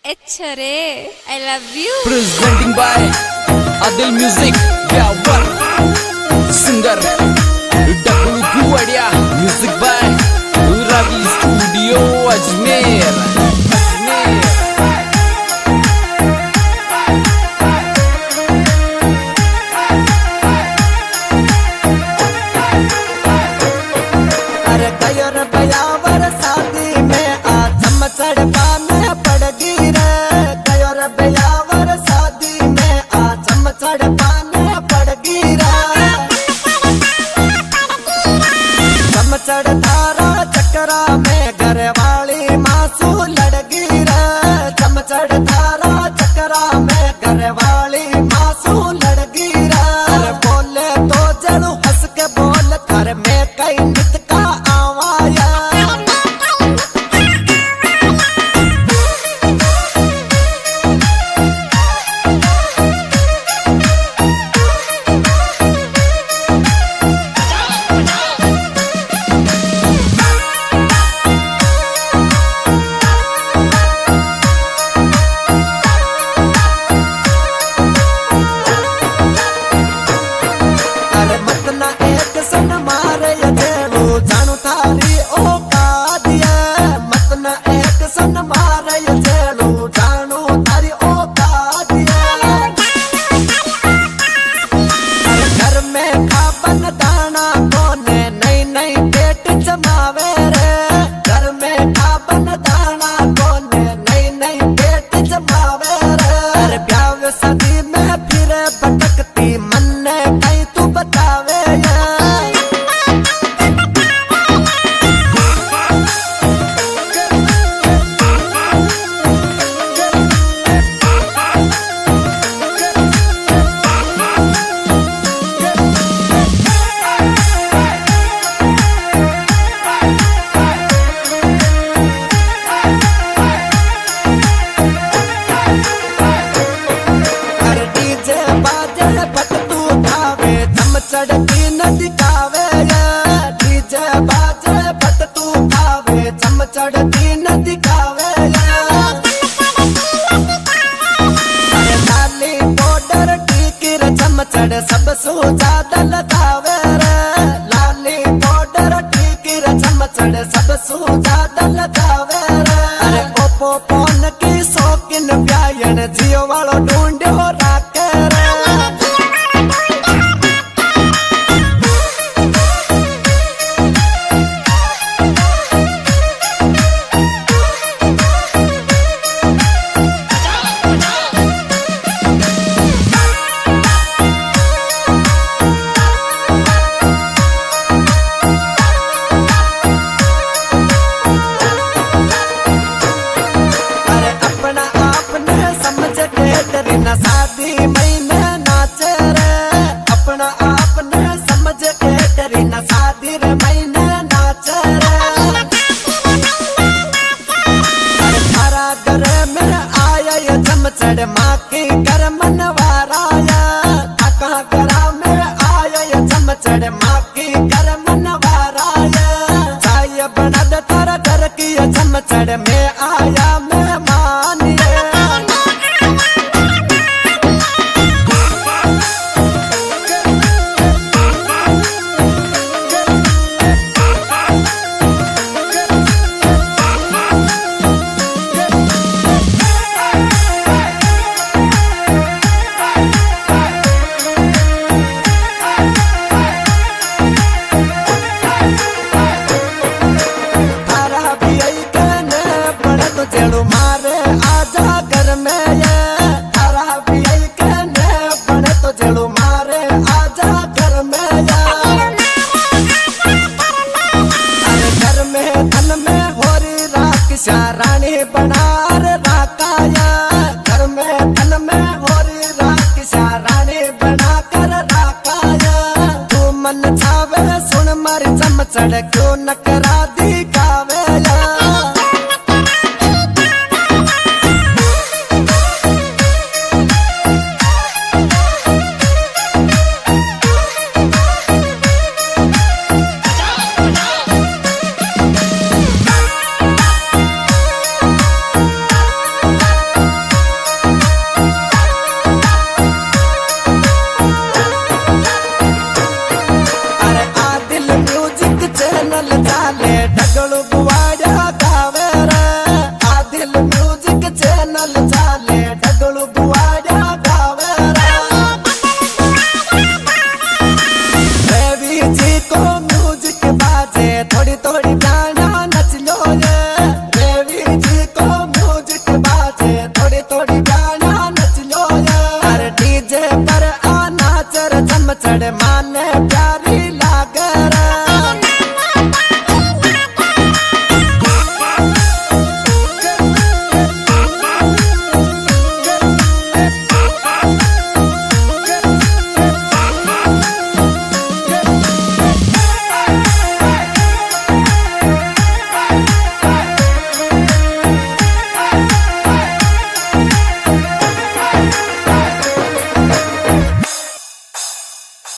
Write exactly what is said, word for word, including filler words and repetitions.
अच्छा रे, I love you. Presenting by Adil Music, Gawar Singer W Kuwadia. Music by Ravi Studio Ajmer Ajmer अरे गयो रे बयावर शादी में आ चमचड़ पाने पड़ गई रे। गयो रे बयावर शादी में आ चमचड़ पाने पड़ गई रे। चमचड़ तारा चक्रा में घर वाली मासू लड़ गई रे। चमचड़ तारा चक्रा में घर वाली मासू लड़ गई रे। अरे बोले तो जड़ू हंस के बोल कर में कई नित का आवाया। अरे मत ना एक सन मारे जेड़ू जानू थारी औकात है। मत ना एक सन मारे जेड़ू जानू थारी औकात है। अरे घर में खाबन दाना कोने नई नई पेट जमावे रे। घर में खाबन दाना कोने नई नई पेट जमावे रे। अरे ब्याह सदी में फिर भटकती मन ने कहीं तू बतावे या। अरे डीजे बाजे बट तू खावे चमचड़ती न दिखावे या। डीजे बाजे बट तू खावे चमचड़ती न दिखावे या। अरे लाली बॉर्डर टीकी रे चमचड़ सब सो ज्यादा लगावे रे। लाली बॉर्डर टीकी रे चमचड़ सब सो ज्यादा लगावे रे। अरे ओपो फोन की शौकीन ब्यायन जियो वालो ढूंढो राके रे। अरे अपना आपने समझ के तेरी न शादी मैंने नाचे रे। अपना आपने समझ के तेरी न शादी रे मैंने नाचे रे। अरे थारा घर में आया ये चमचड़ माँ की कर मनवाराया। कहाँ घरा में आया ये चमचड़ माँ की कर मनवाराया। चाय बना दे तारा घर की ये चमचड़ में आया मेहमान ये। थारा भी आई कहने पड़े तो जेड़ू मारे आजा घर में ये। थारा भी आई कहने पड़े तो जेड़ू मारे आजा घर में ये। अरे घर में धन में होरी राक्षसा रानी बनार राकाया। घर में धन में होरी राक्षसा रानी बना कर राकाया। तू मन छावे सुन मारी चमचड़ क्यों नकरा दिखावे या। नल चाले